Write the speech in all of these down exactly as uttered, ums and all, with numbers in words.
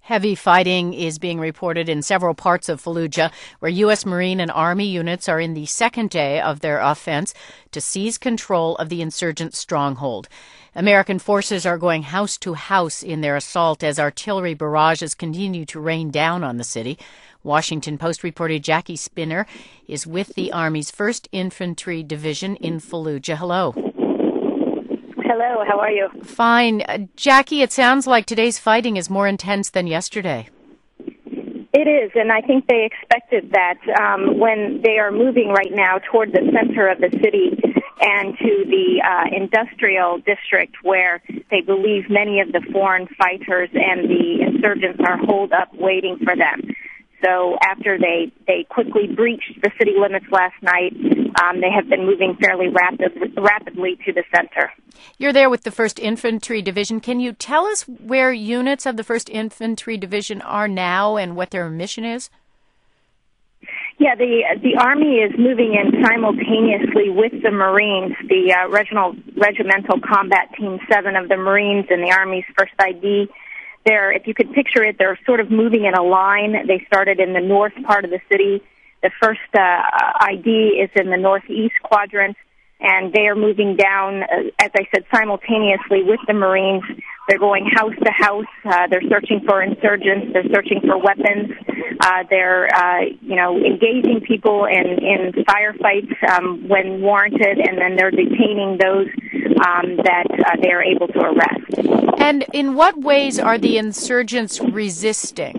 Heavy fighting is being reported in several parts of Fallujah, where U S. Marine and Army units are in the second day of their offense to seize control of the insurgent stronghold. American forces are going house to house in their assault as artillery barrages continue to rain down on the city. Washington Post reporter Jackie Spinner is with the Army's first Infantry Division in Fallujah. Hello. Hello, how are you? Fine. Uh, Jackie, it sounds like today's fighting is more intense than yesterday. It is, and I think they expected that um, when they are moving right now toward the center of the city and to the uh, industrial district where they believe many of the foreign fighters and the insurgents are holed up waiting for them. So after they, they quickly breached the city limits last night, um, they have been moving fairly rapid, rapidly to the center. You're there with the first Infantry Division. Can you tell us where units of the first Infantry Division are now and what their mission is? Yeah, the the Army is moving in simultaneously with the Marines, the uh, Regional Regimental Combat Team seven of the Marines and the Army's first I D. They're, if you could picture it, they're sort of moving in a line. They started in the north part of the city. The first uh, I D is in the northeast quadrant, and they are moving down, uh, as I said, simultaneously with the Marines. They're going house to house. Uh, they're searching for insurgents. They're searching for weapons. Uh, they're, uh, you know, engaging people in, in firefights um, when warranted, and then they're detaining those um, that uh, they are able to arrest. And in what ways are the insurgents resisting?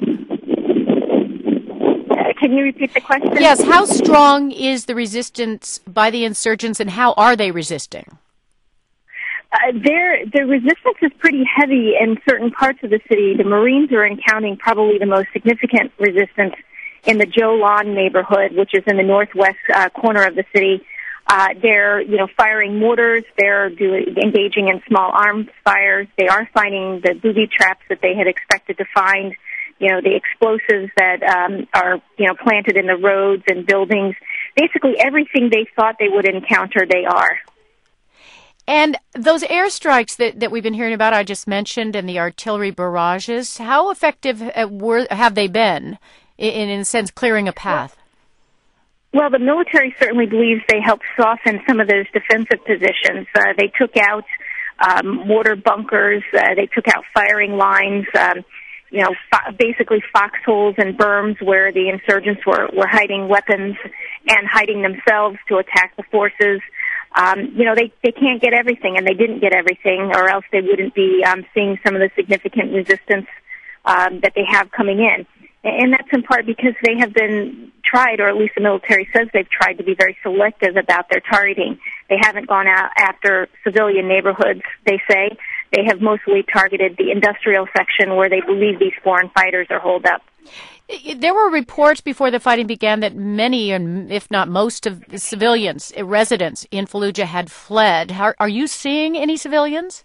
Uh, can you repeat the question? Yes. How strong is the resistance by the insurgents, and how are they resisting? Uh, their, the resistance is pretty heavy in certain parts of the city. The Marines are encountering probably the most significant resistance in the Joe Lawn neighborhood, which is in the northwest uh, corner of the city. Uh, they're, you know, firing mortars. They're doing, engaging in small arms fires. They are finding the booby traps that they had expected to find, you know, the explosives that um, are, you know, planted in the roads and buildings. Basically everything they thought they would encounter, they are. And those airstrikes that, that we've been hearing about, I just mentioned, and the artillery barrages, how effective were, have they been in, in a sense, clearing a path? Well, the military certainly believes they helped soften some of those defensive positions. Uh, they took out um, mortar bunkers. Uh, they took out firing lines, um, you know, fo- basically foxholes and berms where the insurgents were, were hiding weapons and hiding themselves to attack the forces. Um, you know, they, they can't get everything, and they didn't get everything, or else they wouldn't be um, seeing some of the significant resistance um, that they have coming in. And that's in part because they have been tried, or at least the military says they've tried to be very selective about their targeting. They haven't gone out after civilian neighborhoods, they say. They have mostly targeted the industrial section where they believe these foreign fighters are holed up. There were reports before the fighting began that many, and if not most, of the civilians, residents in Fallujah had fled. Are, are you seeing any civilians?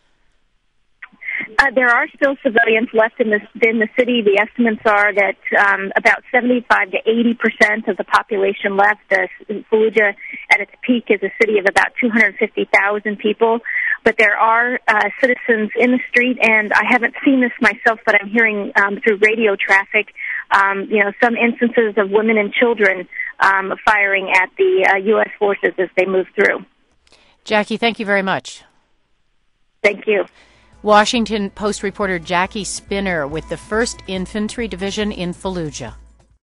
Uh, there are still civilians left in the in the city. The estimates are that um, about seventy-five to eighty percent of the population left. Uh, Fallujah, at its peak, is a city of about two hundred fifty thousand people. But there are uh, citizens in the street, and I haven't seen this myself, but I'm hearing um, through radio traffic, um, you know, some instances of women and children um, firing at the uh, U S forces as they move through. Jackie, thank you very much. Thank you. Washington Post reporter Jackie Spinner with the first Infantry Division in Fallujah.